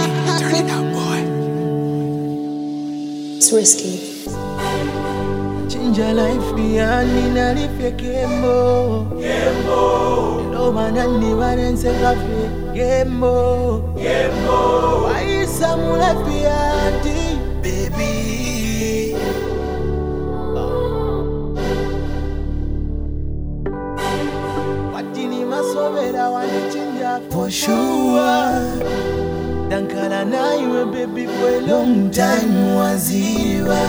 Turn it up, boy. It's risky. Change your life, beyond in a life, Gembo. No man and never ends a cafe. Gembo. Why is some life beyond, baby? What in him a so bad, I want to change up for sure. Dankala na you, baby, for a long time, waziwa.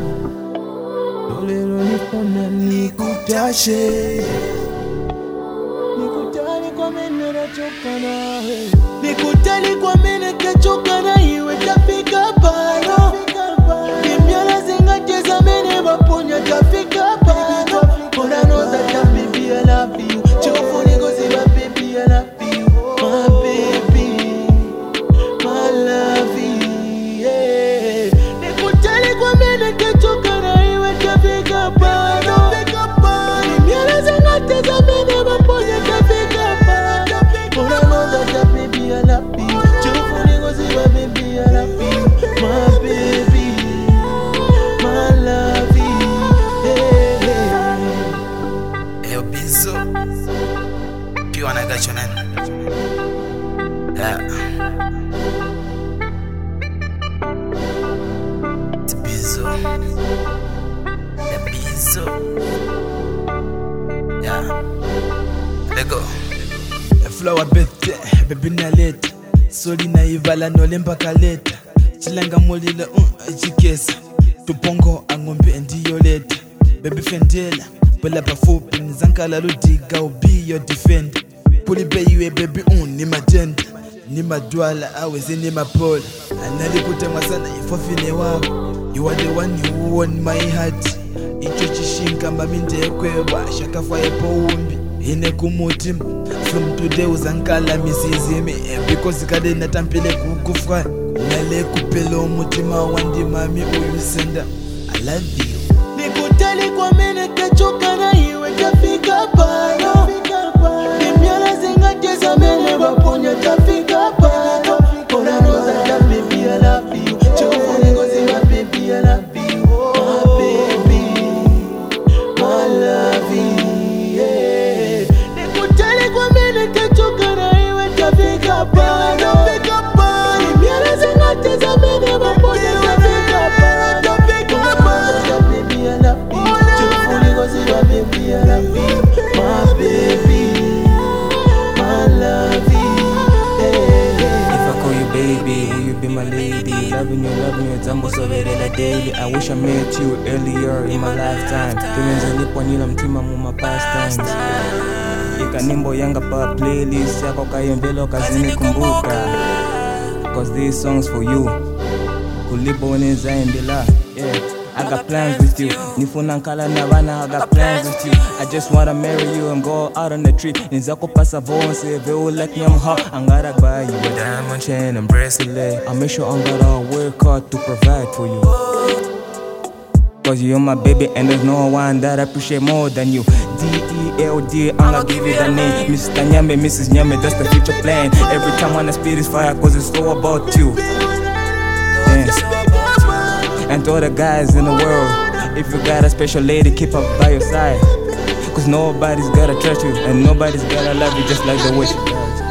Lero nifuna nikutashe, nikutani kwa mene nachoka nawe, nikutani kwa mene kachoka na iwe tafika pano. Kimyala zingateza mene waponya tafika pano. Kona noza ta baby I love you, chofu niko ziba baby I love you, my baby, my love you, yeah. Nikutani kwa mene kachoka na iwe tafika pano. Kimyala zingateza mene waponya tafika pano. Kona noza ta baby I love you, chofu niko ziba baby I love you, my baby, my love you, yeah. El Bizzo. Pure and I got your name. Yeah. It's Bizzo. The Bizzo. Yeah. Let go. A flower bed, baby na late. Soli na ivala no lemba kaleta. Chilanga molila chikesa. Tupongo angombe ndiyo leta. Baby fendela, pula pafupi nizankala ludiga ubi your defend. Puli bayiwe baby ni magenda. Ni madwala aweze ni mapola. Analikuta masana ifofine wabo. You are the one who won my heart. Icho chishinka maminde kweba shaka fire powumbi. Ine kumutima. From today uzankala misizimi because kade natampile kukufwa. Nale kupelo umutima wandi mami uyusenda. I love you. Nikutali kwa mene kachoka na iwe tafika pano. Kimyala zingateza mene waponya tafika pano. Kona noza ta baby I love you, chofu niko ziba baby I love you, my baby, my love you, yeah. Nikutali kwa mene kachoka na iwe tafika pano. Kimyala zingateza mene waponya tafika pano. Kona noza ta baby I love you, chofu niko ziba baby I love you, my baby, my love you, yeah. If I call you baby, you be my lady. Loving you, jambo so very daily. I wish I met you earlier in my lifetime. Tumenza nipo nila mtima muma past times. Ika nimbo yanga pa playlist yako kayembelo kazini kumbuka. Cause these songs for you. Kulibo neza embela, yeah. I got plans with you. Nifuna nkala na bana, I got plans with you. I just wanna marry you and go out on the tree. Nizako pasa bonse, veo like me I'm hot. I'm gonna buy you a diamond chain and bracelet. I make sure I'm gonna work hard to provide for you. Cause you're my baby and there's no one that I appreciate more than you. D-E-L-D, I'm gonna give it a name. Mr. Nyame, Mrs. Nyame, that's the future plan. Every time when I speed is fire, cause it's all about you. Dance. And to all the guys in the world, if you got a special lady, keep her by your side. Cause nobody's gotta trust you, and nobody's gotta love you just like the way she does.